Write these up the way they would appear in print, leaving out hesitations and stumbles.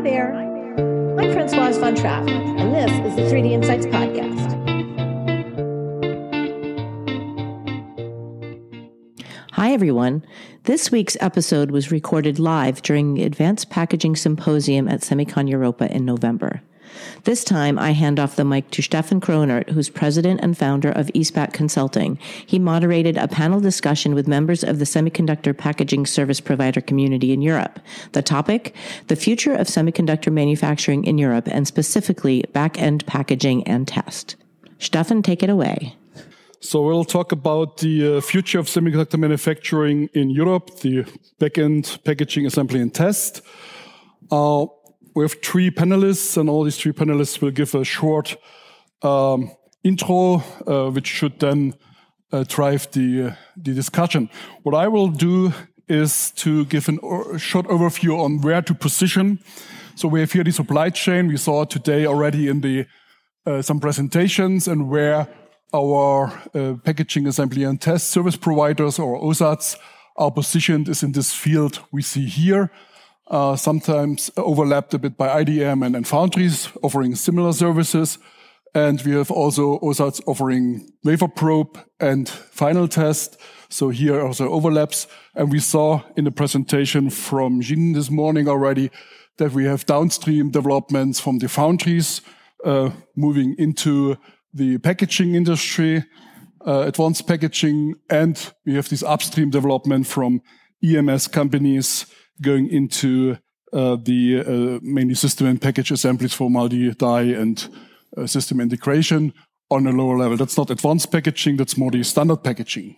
there. I'm Françoise von Trapp, and this is the 3D Insights Podcast. Hi, everyone. This week's episode was recorded live during the Advanced Packaging Symposium at Semicon Europa in November. This time, I hand off the mic to Stefan Kronert, who's president and founder of ESPAC Consulting. He moderated a panel discussion with members of the semiconductor packaging service provider community in Europe. The topic, the future of semiconductor manufacturing in Europe, and specifically back-end packaging and test. Stefan, take it away. So we'll talk about the future of semiconductor manufacturing in Europe, the back-end packaging, assembly, and test. We have three panelists, and all these three panelists will give a short intro, which should then drive the discussion. What I will do is to give a short overview on where to position. So we have here the supply chain. We saw today already in the some presentations, and where our packaging, assembly, and test service providers, or OSATs, are positioned is in this field we see here. Sometimes overlapped a bit by IDM and foundries offering similar services. And we have also OSATs offering wafer probe and final test. So here also overlaps. And we saw in the presentation from Jin this morning already that we have downstream developments from the foundries moving into the packaging industry, advanced packaging, and we have this upstream development from EMS companies going into the mainly system and package assemblies for multi-die and system integration on a lower level. That's not advanced packaging, that's more the standard packaging.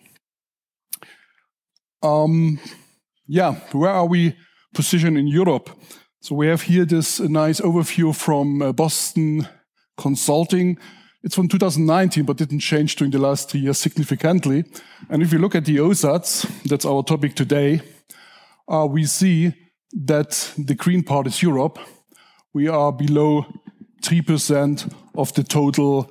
Where are we positioned in Europe? So we have here this nice overview from Boston Consulting. It's from 2019, but didn't change during the last 3 years significantly. And if you look at the OSATs, that's our topic today, we see that the green part is Europe. We are below 3% of the total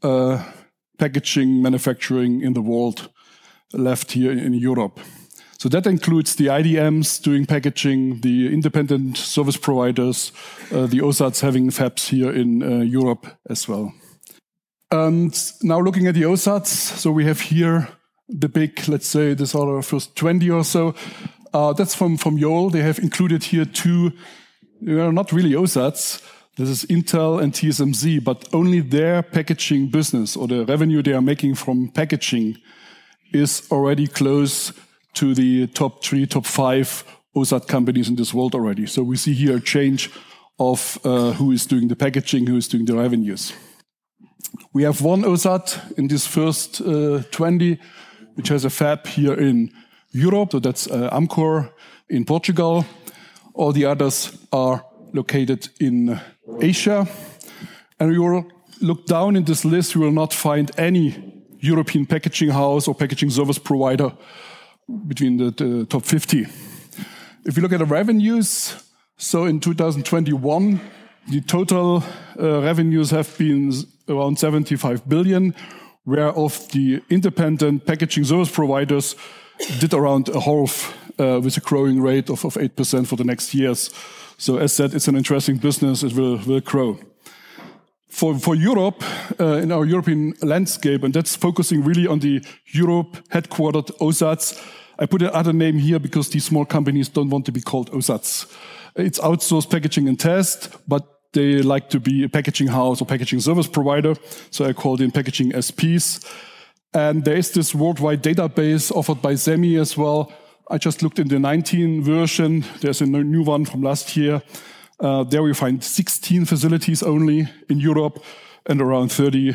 packaging manufacturing in the world left here in Europe. So that includes the IDMs doing packaging, the independent service providers, the OSATs having fabs here in Europe as well. And now looking at the OSATs, so we have here the big, let's say, this are the first 20 or so. That's from Yole. They have included here two, not really OSATs. This is Intel and TSMC, but only their packaging business or the revenue they are making from packaging is already close to the top 3, top 5 OSAT companies in this world already. So we see here a change of who is doing the packaging, who is doing the revenues. We have one OSAT in this first 20, which has a fab here in Europe, so that's Amcor in Portugal. All the others are located in Asia. And we will look down in this list, we will not find any European packaging house or packaging service provider between the top 50. If you look at the revenues, so in 2021, the total revenues have been around 75 billion, whereof the independent packaging service providers did around a half with a growing rate of 8% for the next years. So as said, it's an interesting business. It will grow. For Europe, in our European landscape, and that's focusing really on the Europe headquartered OSATs. I put another name here because these small companies don't want to be called OSATs. It's outsourced packaging and test, but they like to be a packaging house or packaging service provider. So I call them packaging SPs. And there is this worldwide database offered by SEMI as well. I just looked in the 19 version. There's a new one from last year. There we find 16 facilities only in Europe and around 30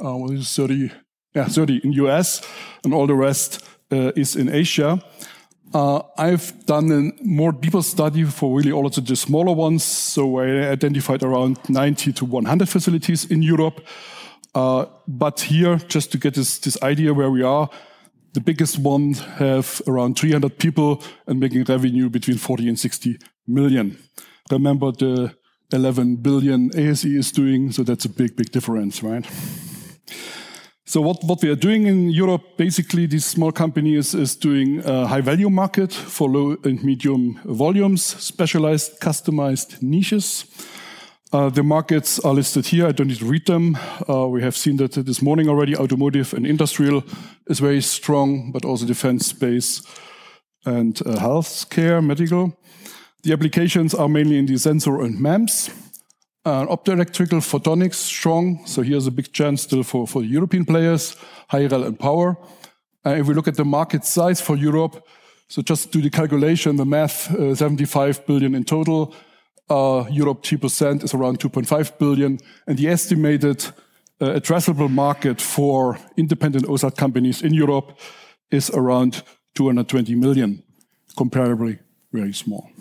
in US, and all the rest is in Asia. I've done a more deeper study for really all of the smaller ones. So I identified around 90 to 100 facilities in Europe. But here, just to get this idea where we are, the biggest ones have around 300 people and making revenue between 40 and 60 million. Remember the 11 billion ASE is doing, so that's a big, big difference, right? So what we are doing in Europe, basically, this small company is doing a high-value market for low and medium volumes, specialized, customized niches. The markets are listed here. I don't need to read them. We have seen that this morning already. Automotive and industrial is very strong, but also defense, space, and healthcare, medical. The applications are mainly in the sensor and MEMS. Optoelectrical photonics, strong. So here's a big chance still for European players, high rel and power. If we look at the market size for Europe, so just do the calculation, the math, 75 billion in total. Europe 2% is around 2.5 billion. And the estimated addressable market for independent OSAT companies in Europe is around 220 million, comparably very small.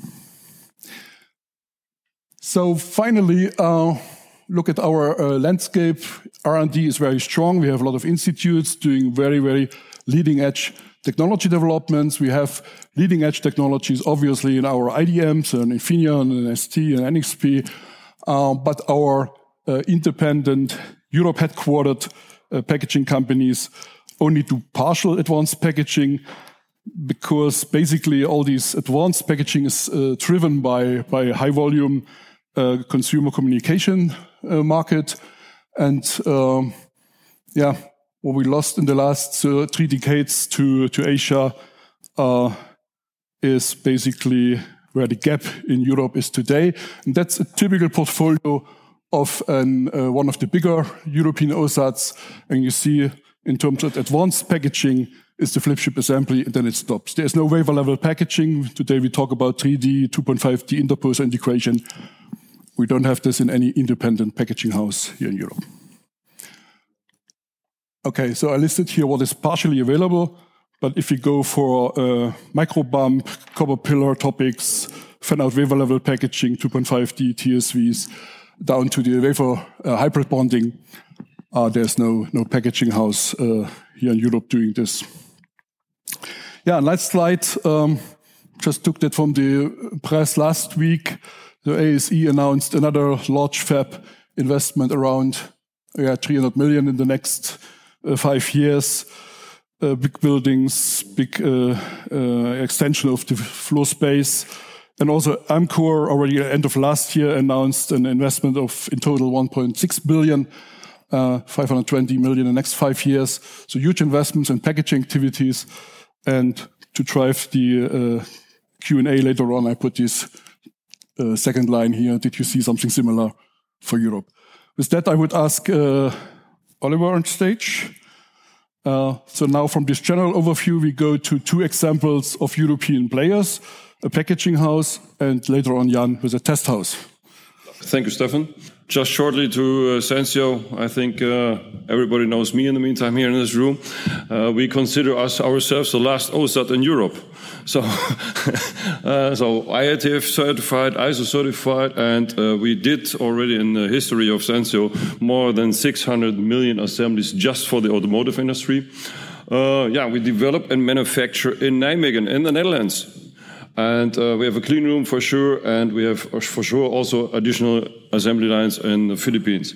So finally, look at our landscape. R&D is very strong. We have a lot of institutes doing very, very leading-edge technology developments. We have leading-edge technologies, obviously, in our IDMs, and Infineon, and ST, and NXP. But our independent, Europe-headquartered packaging companies only do partial advanced packaging, because basically all these advanced packaging is driven by high-volume consumer communication market. And what we lost in the last 3 decades to Asia is basically where the gap in Europe is today. And that's a typical portfolio of one of the bigger European OSATs. And you see, in terms of advanced packaging, is the flip chip assembly, and then it stops. There's no wafer level packaging. Today we talk about 3D, 2.5D interposer integration. We don't have this in any independent packaging house here in Europe. Okay, so I listed here what is partially available, but if you go for micro bump, copper pillar topics, fan-out wafer level packaging, 2.5D TSVs, down to the wafer hybrid bonding, there's no packaging house here in Europe doing this. Yeah, last slide. Just took that from the press last week. The ASE announced another large fab investment around 300 million in the next 5 years. Big buildings, big extension of the floor space. And also Amkor already at the end of last year announced an investment of in total 1.6 billion, 520 million in the next 5 years. So huge investments in packaging activities. And to drive the Q&A later on, I put this second line here. Did you see something similar for Europe? With that, I would ask Oliver on stage. So now from this general overview, we go to 2 examples of European players, a packaging house, and later on Jan with a test house. Thank you, Stefan. Just shortly to Sensio, I think everybody knows me in the meantime here in this room. We consider ourselves the last OSAT in Europe. So, so IATF certified, ISO certified, and we did already in the history of Sensio more than 600 million assemblies just for the automotive industry. We develop and manufacture in Nijmegen in the Netherlands. And we have a clean room for sure, and we have for sure also additional assembly lines in the Philippines.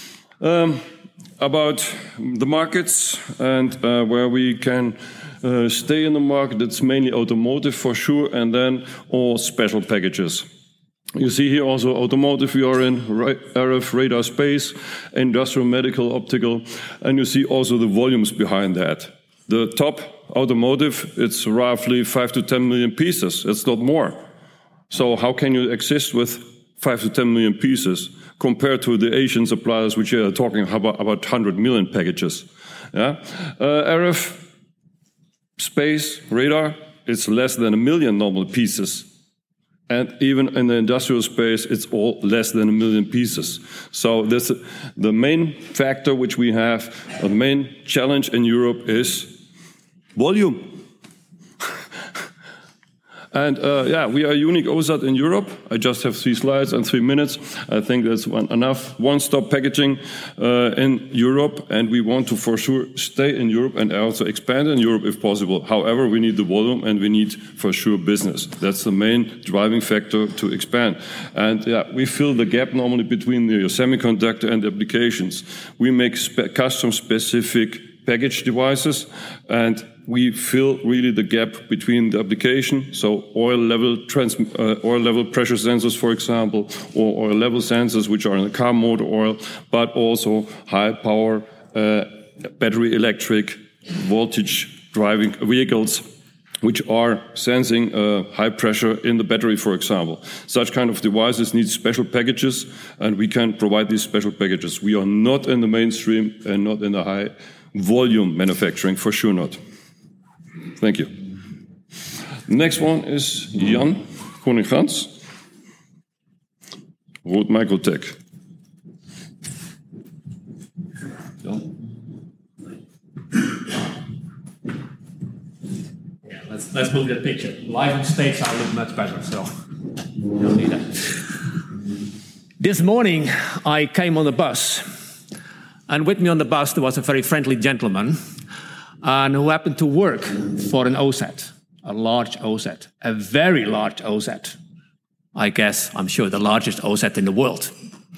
About the markets and where we can stay in the market, it's mainly automotive for sure, and then all special packages. You see here also automotive, we are in RF, radar, space, industrial, medical, optical, and you see also the volumes behind that. The top automotive, it's roughly 5 to 10 million pieces. It's not more. So how can you exist with 5 to 10 million pieces compared to the Asian suppliers, which are talking about 100 million packages? Yeah, RF, space, radar, it's less than 1 million normal pieces. And even in the industrial space, it's all less than 1 million pieces. So this, the main factor which we have, the main challenge in Europe is volume. And we are a unique OSAT in Europe. I just have 3 slides and 3 minutes. I think that's enough one-stop packaging in Europe, and we want to for sure stay in Europe and also expand in Europe if possible. However, we need the volume and we need for sure business. That's the main driving factor to expand. And we fill the gap normally between the semiconductor and applications. We make custom-specific package devices, and we fill really the gap between the application, so oil level pressure sensors, for example, or oil level sensors, which are in the car motor oil, but also high power battery electric voltage driving vehicles, which are sensing high pressure in the battery, for example. Such kind of devices need special packages, and we can provide these special packages. We are not in the mainstream and not in the high volume manufacturing, for sure not. Thank you. Next one is Jan Koningans, Roth Microtech. Let's move that picture. Live on stage, I look much better, so you don't need that. This morning, I came on the bus, and with me on the bus there was a very friendly gentleman, and who happened to work for an OSAT, a large OSAT, a very large OSAT. I guess, I'm sure, the largest OSAT in the world.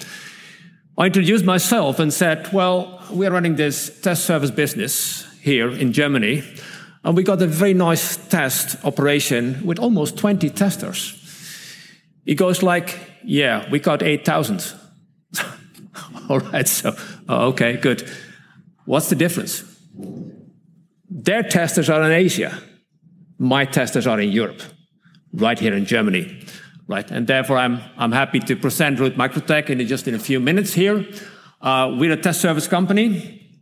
I introduced myself and said, well, we're running this test service business here in Germany, and we got a very nice test operation with almost 20 testers. He goes like, yeah, we got 8,000. All right, so, okay, good. What's the difference? Their testers are in Asia. My testers are in Europe, right here in Germany. Right, and therefore I'm happy to present Roth Microtech in just a few minutes here. We're a test service company,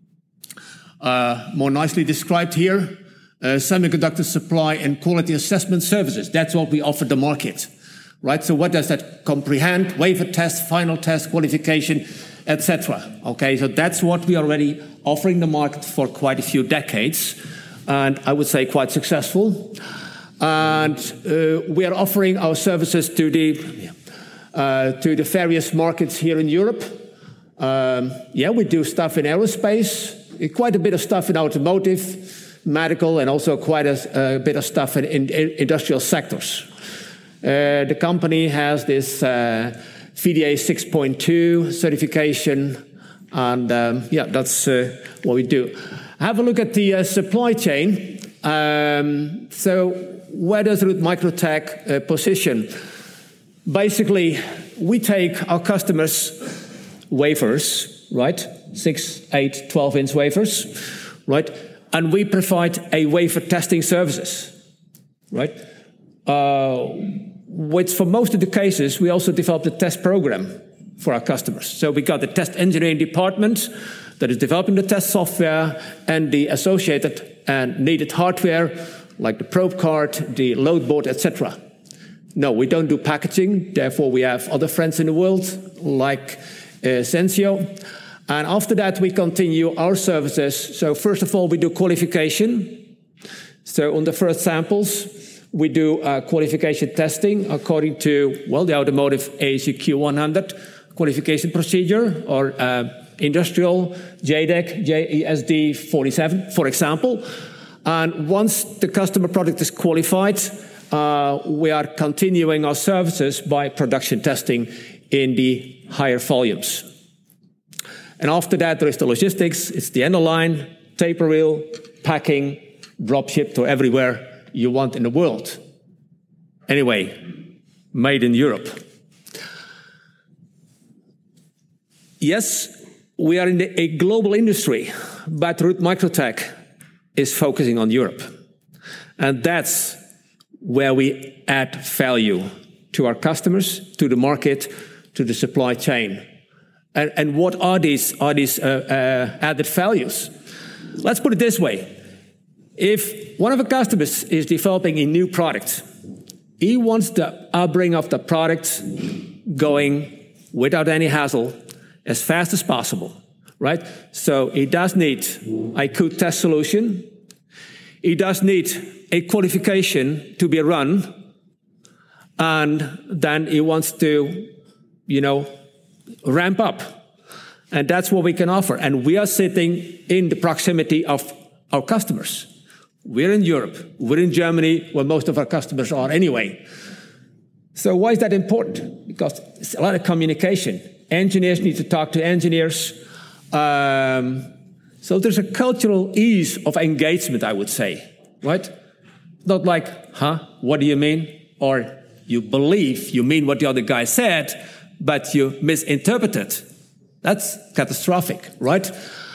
more nicely described here. Semiconductor supply and quality assessment services. That's what we offer the market, right? So what does that comprehend? Wafer test, final test, qualification, etc. Okay, so that's what we are already offering the market for quite a few decades, and I would say quite successful. And we are offering our services to the various markets here in Europe. We do stuff in aerospace, quite a bit of stuff in automotive, medical, and also quite a bit of stuff in industrial sectors. The company has this VDA 6.2 certification, and that's what we do. Have a look at the supply chain. So where does Roth Microtech position? Basically, we take our customers' wafers, right? 6, 8, 12-inch wafers, right? And we provide a wafer testing services, right? Which for most of the cases, we also developed a test program for our customers. So we got the test engineering department that is developing the test software and the associated and needed hardware, like the probe card, the load board, etc. No, we don't do packaging. Therefore, we have other friends in the world, like Sensio. And after that, we continue our services. So first of all, we do qualification. So on the first samples, we do qualification testing according to, well, the automotive ASQ 100 qualification procedure, or industrial JEDEC, JESD 47, for example. And once the customer product is qualified, we are continuing our services by production testing in the higher volumes. And after that, there is the logistics. It's the end of line, taper reel, packing, drop shipped to everywhere you want in the world. Anyway, made in Europe. Yes, we are in a global industry, but Roth Microtech is focusing on Europe. And that's where we add value to our customers, to the market, to the supply chain. And what are these added values? Let's put it this way. If one of our customers is developing a new product, he wants the upbringing of the product going without any hassle as fast as possible, right? So he does need a good test solution. He does need a qualification to be run. And then he wants to, ramp up. And that's what we can offer. And we are sitting in the proximity of our customers. We're in Europe. We're in Germany, where most of our customers are anyway. So why is that important? Because it's a lot of communication. Engineers need to talk to engineers. So there's a cultural ease of engagement, I would say, right? Not like, what do you mean? Or you believe you mean what the other guy said, but you misinterpret it. That's catastrophic, right?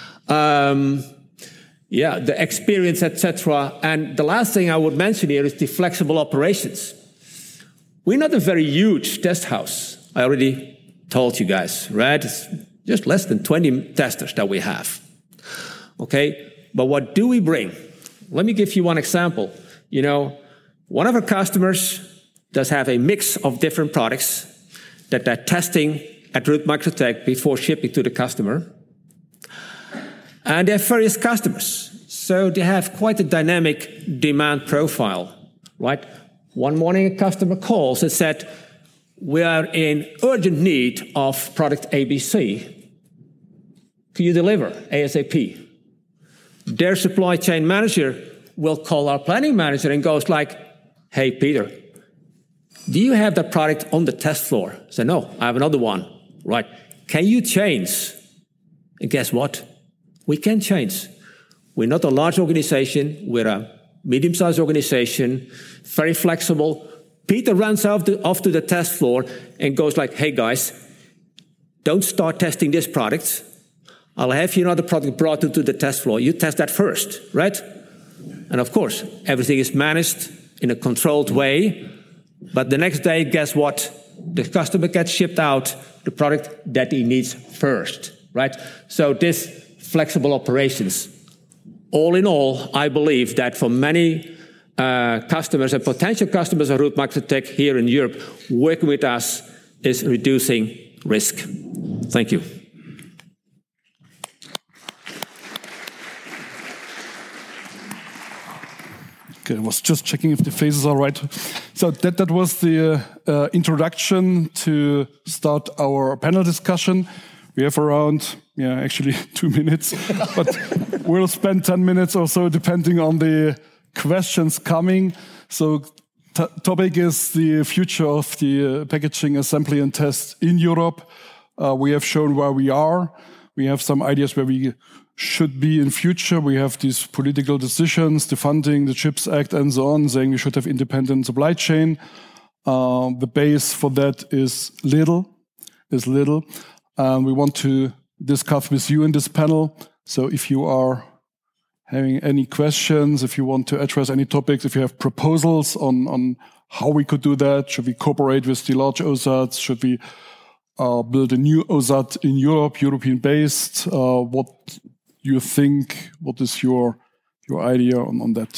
The experience, etc. And the last thing I would mention here is the flexible operations. We're not a very huge test house. I already told you guys, right? It's just less than 20 testers that we have. Okay, but what do we bring? Let me give you one example. One of our customers does have a mix of different products that they're testing at Root Microtech before shipping to the customer. And they have various customers. So they have quite a dynamic demand profile, right? One morning a customer calls and said, we are in urgent need of product ABC. Can you deliver ASAP? Their supply chain manager will call our planning manager and goes like, hey, Peter, do you have that product on the test floor? I said, no, I have another one. Right. Can you change? And guess what? We can change. We're not a large organization. We're a medium-sized organization, very flexible. Peter runs off to the test floor and goes like, hey, guys, don't start testing this product. I'll have you another product brought into the test floor. You test that first, right? And of course, everything is managed in a controlled way. But the next day, guess what? The customer gets shipped out the product that he needs first, right? So this flexible operations, all in all, I believe that for many customers and potential customers of Root Microtech here in Europe, working with us is reducing risk. Thank you. Okay, I was just checking if the faces are right. So that was the introduction to start our panel discussion. We have around, actually 2 minutes, but we'll spend 10 minutes or so depending on the questions coming. So topic is the future of the packaging assembly and test in Europe. We have shown where we are. We have some ideas where we should be in future. We have these political decisions, the funding, the CHIPS Act and so on, saying we should have independent supply chain. The base for that is little. We want to discuss with you in this panel. So if you are having any questions, if you want to address any topics, if you have proposals on how we could do that, should we cooperate with the large OSATs? Should we build a new OSAT in Europe, European-based? What you think? What is your idea on that?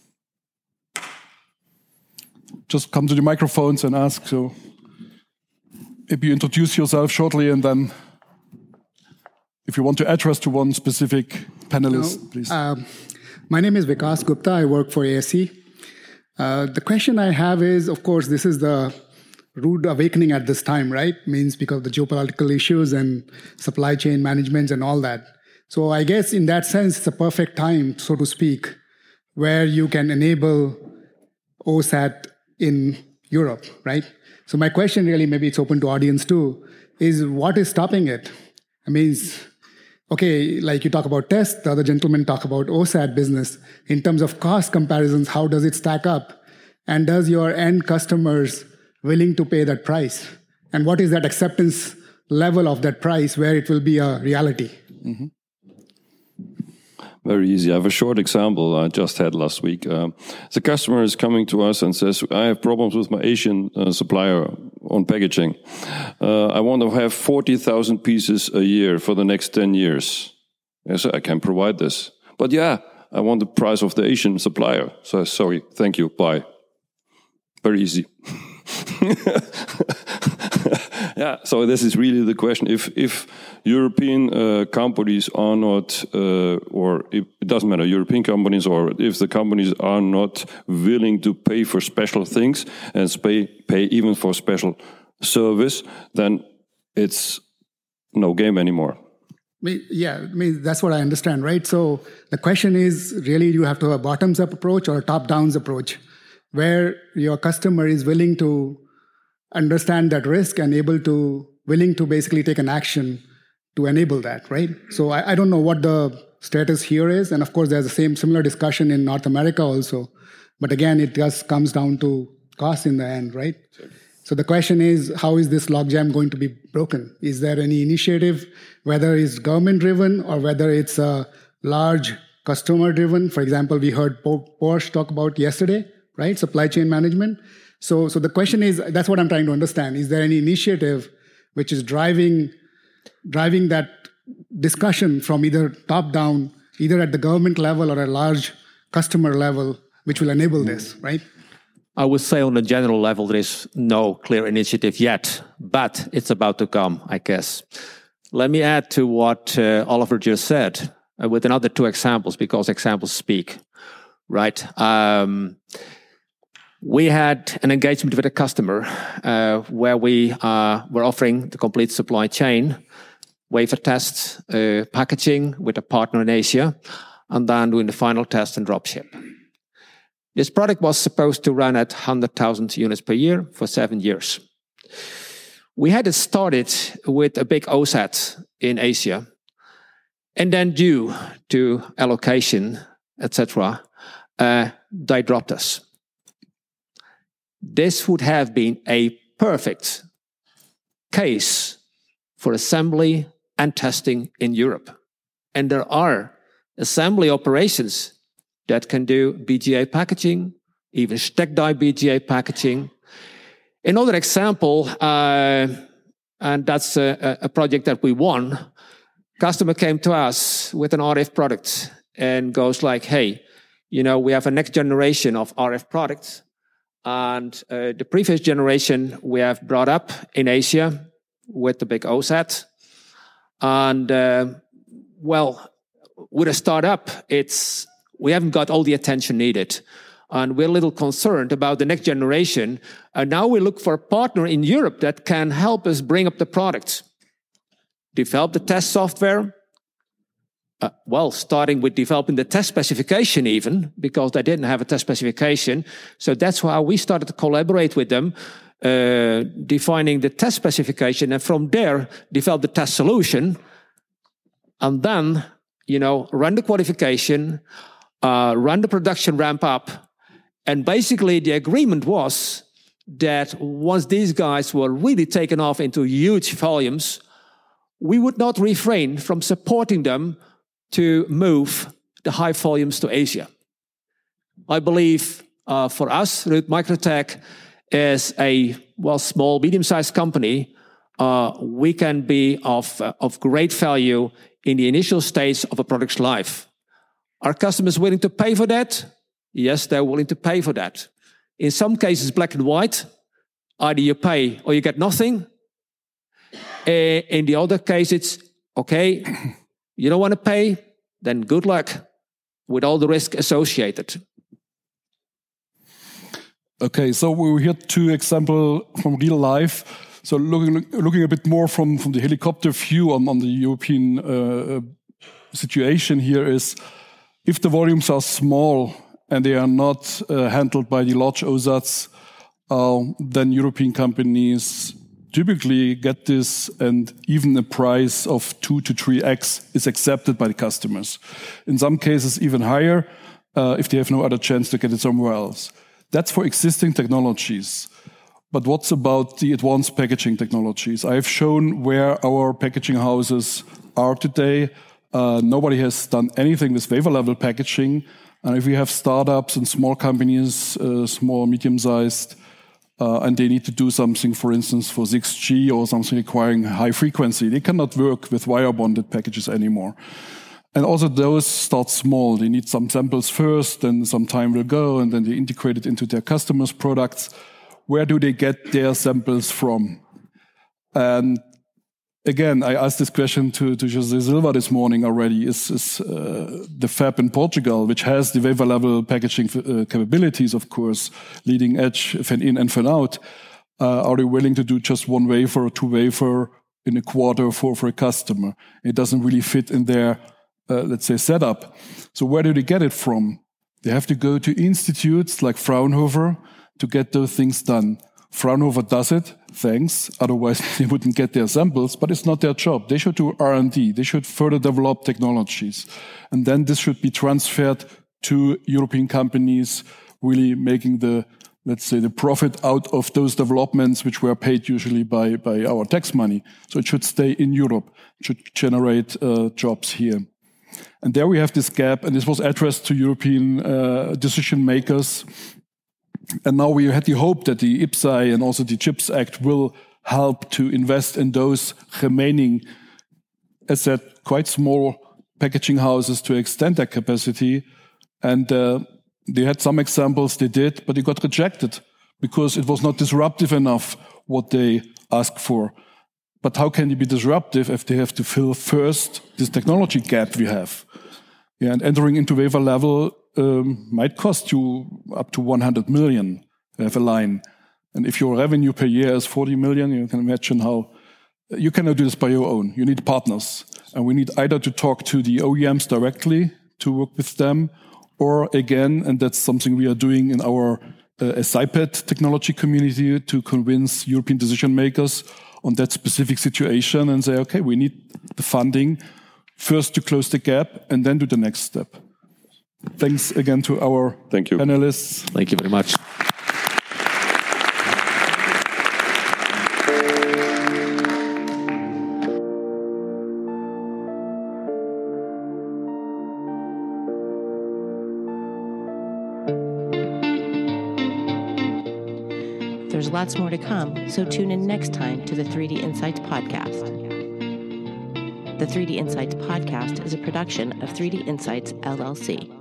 Just come to the microphones and ask. So if you introduce yourself shortly, and then if you want to address to one specific panelist, please. My name is Vikas Gupta. I work for ASE. The question I have is, of course, this is the rude awakening at this time, right? Means because of the geopolitical issues and supply chain management and all that. So I guess in that sense, it's a perfect time, so to speak, where you can enable OSAT in Europe, right? So my question really, maybe it's open to audience too, is what is stopping it? I mean, okay, like you talk about test, the other gentlemen talk about OSAT business. In terms of cost comparisons, how does it stack up? And does your end customers willing to pay that price? And what is that acceptance level of that price where it will be a reality? Mm-hmm. Very easy. I have a short example I just had last week. The customer is coming to us and says, I have problems with my Asian supplier on packaging. I want to have 40,000 pieces a year for the next 10 years. I said, I can provide this. But I want the price of the Asian supplier. So sorry, thank you, bye. Very easy. So this is really the question. If European companies are not, or it doesn't matter, European companies, or if the companies are not willing to pay for special things and pay even for special service, then it's no game anymore. That's what I understand, right? So the question is really, you have to have a bottoms-up approach or a top-down approach, where your customer is willing to understand that risk and willing to basically take an action to enable that, right? So I don't know what the status here is. And of course, there's the similar discussion in North America also. But again, it just comes down to cost in the end, right? Sure. So the question is, how is this logjam going to be broken? Is there any initiative, whether it's government-driven or whether it's a large customer-driven? For example, we heard Porsche talk about yesterday, right? Supply chain management. So the question is, that's what I'm trying to understand. Is there any initiative which is driving that discussion from either top-down, either at the government level or a large customer level, which will enable this, right? I would say on a general level, there is no clear initiative yet, but it's about to come, I guess. Let me add to what Oliver just said with another two examples, because examples speak, right? We had an engagement with a customer where we were offering the complete supply chain, wafer tests, packaging with a partner in Asia, and then doing the final test and dropship. This product was supposed to run at 100,000 units per year for 7 years. We had it started with a big OSAT in Asia, and then due to allocation, etc., they dropped us. This would have been a perfect case for assembly and testing in Europe. And there are assembly operations that can do BGA packaging, even stack die BGA packaging. Another example, and that's a project that we won. Customer came to us with an RF product and goes like, hey, we have a next generation of RF products. And the previous generation we have brought up in Asia with the big OSAT. And, with a startup, we haven't got all the attention needed. And we're a little concerned about the next generation. And now we look for a partner in Europe that can help us bring up the product. Develop the test software. Starting with developing the test specification even, because they didn't have a test specification. So that's how we started to collaborate with them, defining the test specification, and from there, develop the test solution. And then, run the qualification, run the production ramp up. And basically the agreement was that once these guys were really taken off into huge volumes, we would not refrain from supporting them to move the high volumes to Asia. I believe for us, Ruud Microtech, as a small, medium-sized company, we can be of great value in the initial stage of a product's life. Are customers willing to pay for that? Yes, they're willing to pay for that. In some cases, black and white. Either you pay or you get nothing. In the other case, it's, okay, you don't want to pay, then good luck with all the risk associated. Okay, so we heard two examples from real life. So looking a bit more from the helicopter view on the European situation here is, if the volumes are small and they are not handled by the large OSATs, then European companies typically get this, and even the price of 2 to 3x is accepted by the customers. In some cases, even higher, if they have no other chance to get it somewhere else. That's for existing technologies. But what's about the advanced packaging technologies? I've shown where our packaging houses are today. Nobody has done anything with wafer level packaging. And if we have startups and small companies, small, medium-sized, and they need to do something, for instance, for 6G or something requiring high frequency, they cannot work with wire bonded packages anymore. And also those start small. They need some samples first, then some time will go, and then they integrate it into their customers' products. Where do they get their samples from? And again, I asked this question to José Silva this morning already. Is the fab in Portugal, which has the wafer level packaging capabilities, of course, leading edge, fan in and fan out, are they willing to do just one wafer or two wafer in a quarter for a customer? It doesn't really fit in their, let's say, setup. So where do they get it from? They have to go to institutes like Fraunhofer to get those things done. Fraunhofer does it, thanks. Otherwise, they wouldn't get their samples, but it's not their job. They should do R&D. They should further develop technologies. And then this should be transferred to European companies, really making the profit out of those developments, which were paid usually by our tax money. So it should stay in Europe. It should generate jobs here. And there we have this gap, and this was addressed to European decision makers. And now we had the hope that the IPCEI and also the CHIPS Act will help to invest in those remaining, as said, quite small packaging houses to extend their capacity. And they had some examples they did, but they got rejected because it was not disruptive enough what they asked for. But how can it be disruptive if they have to fill first this technology gap we have? Yeah, and entering into wafer level might cost you up to 100 million to have a line. And if your revenue per year is 40 million, you can imagine how you cannot do this by your own. You need partners. And we need either to talk to the OEMs directly to work with them, or again, and that's something we are doing in our SiPad technology community, to convince European decision makers on that specific situation and say, okay, we need the funding first to close the gap and then do the next step. Thanks again to our panelists. Thank you very much. There's lots more to come, so tune in next time to the 3D Insights podcast. The 3D Insights podcast is a production of 3D Insights, LLC.